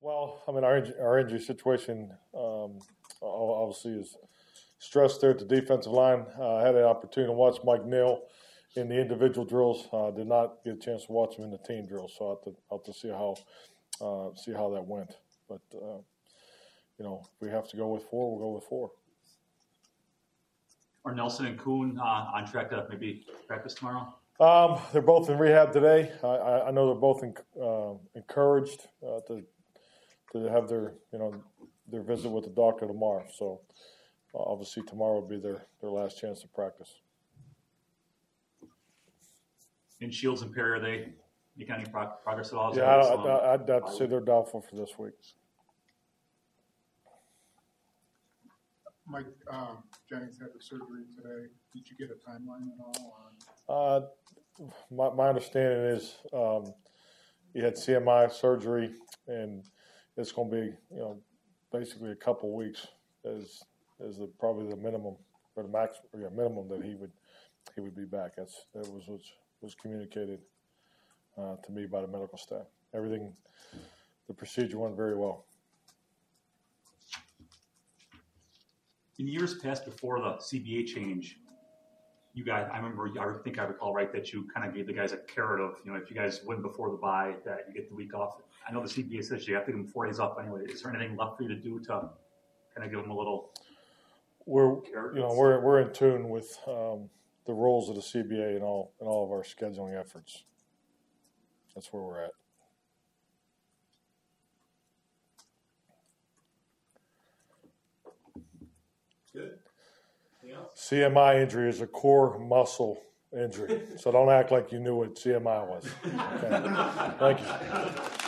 Well, I mean, our injury situation obviously is stressed there at the defensive line. I had an opportunity to watch Mike Neal in the individual drills. Did not get a chance to watch him in the team drills, so I'll have to see how that went. But if we have to go with 4, we'll go with 4. Are Nelson and Kuhn on track to maybe practice tomorrow? They're both in rehab today. I know they're both encouraged to have their visit with the doctor tomorrow. So obviously tomorrow will be their last chance to practice. In Shields and Perry, are they making any progress at all? Yeah, I'd have to say they're doubtful for this week. Mike Jennings had the surgery today. Did you get a timeline at all on? My understanding is he had CMI surgery, and it's going to be basically a couple of weeks is probably the minimum or the max minimum that he would be back. That was communicated to me by the medical staff. Everything, the procedure went very well. In years past before the CBA change, you guys, I recall right that you kind of gave the guys a carrot of, if you guys win before the bye, that you get the week off. I know the CBA says you have to give them 4 days off anyway. Is there anything left for you to do to kind of give them a little? We're in tune with the rules of the CBA and all of our scheduling efforts. That's where we're at. Good. CMI injury is a core muscle injury, so don't act like you knew what CMI was. Okay. Thank you.